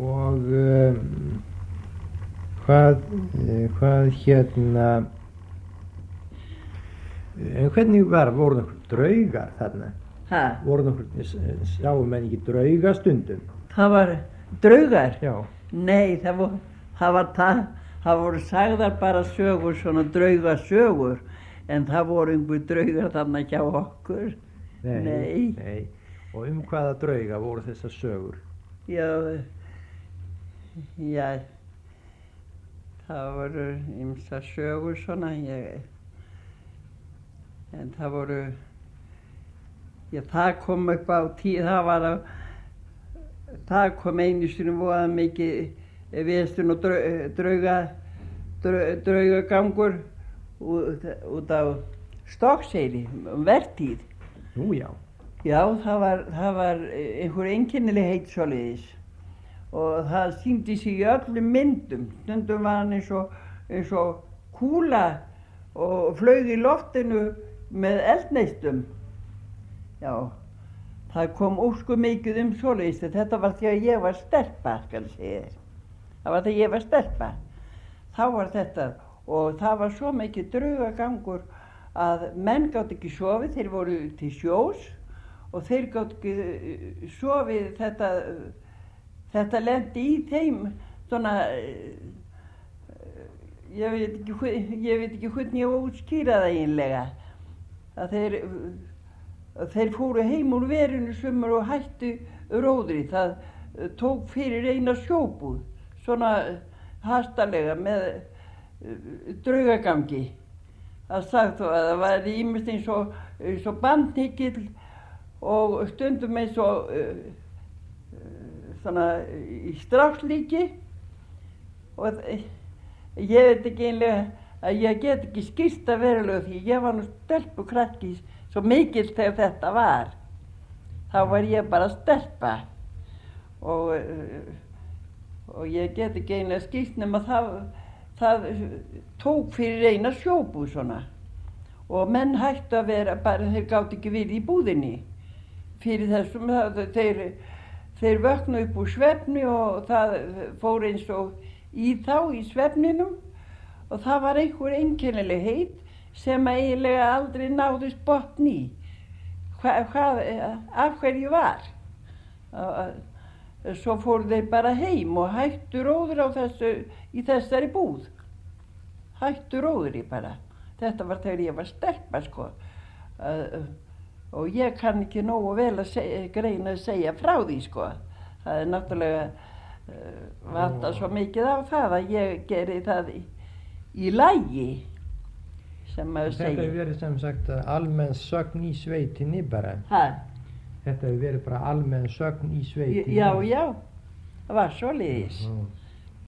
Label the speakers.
Speaker 1: og hvað hérna hvernig voru nokkur draugar þarna? Voru nokkur, sáu menn ekki drauga stundum?
Speaker 2: Það var draugar?
Speaker 1: Já.
Speaker 2: Nei, það voru sagðar bara sögur, svona draugasögur, en það voru einhver draugar þarna hjá okkur. Nei.
Speaker 1: Og hvaða drauga voru þessar sögur?
Speaker 2: Já, það voru ýmsar sögur svona, en það voru, það kom upp á það kom einu sinni voða mikið vesen og draugagangur út á Stokkseyri, vertíð.
Speaker 1: Nú já.
Speaker 2: Já, það var einhver einkennilegheit svoleiðis og það sýndi sig í öllum myndum. Stundum var hann eins og kúla og flaug í loftinu með eldneistum. Já, það kom ósku mikið svoleiðis. Þetta var þegar ég var stelpa, skal ég segja þér. Það var þegar ég var stelpa. Þá var þetta, og það var svo mikið draugagangur að menn gátt ekki sofið, þeir voru til sjós og þeir gátt ekki sofið, þetta lendi í þeim svona, ég veit ekki hvernig ég útskýra það eiginlega, að þeir fóru heim úr verinu sumar og hættu róðri. Það tók fyrir eina sjóbúð, svona hastalega með draugagangi. Það sagt að það var ýmist eins og bandhyggill og stundum eins og svona í stráslíki, og ég veit ekki einlega að ég get ekki skýrt það verulega því ég var nú stelpukrakki svo mikill þegar þetta var. Þá var ég bara stelpa og ég get ekki einlega skýrt nema það tók fyrir eina sjóbúð svona og menn hættu að vera bara, þeir gátt ekki verið í búðinni fyrir þessum, þeir vöknu upp úr svefni og það fór eins og í svefninum og það var einhver einkennilegheit sem eiginlega aldrei náðist botn í af hverju var. Svo fóru þeir bara heim og hættu róður í þessari búð. Hættu róðri bara. Þetta var þegar ég var stelpa, sko. Og ég kann ekki nógu vel að segja frá því, sko. Það náttúrulega vantar svo mikið á það að ég geri það í lagi, sem maður segir.
Speaker 1: Þetta hefur verið sem sagt almenn sögn í sveitinni bara. Þetta hefur verið bara almenn sögn í sveitinni.
Speaker 2: Já, það var svoleiðis.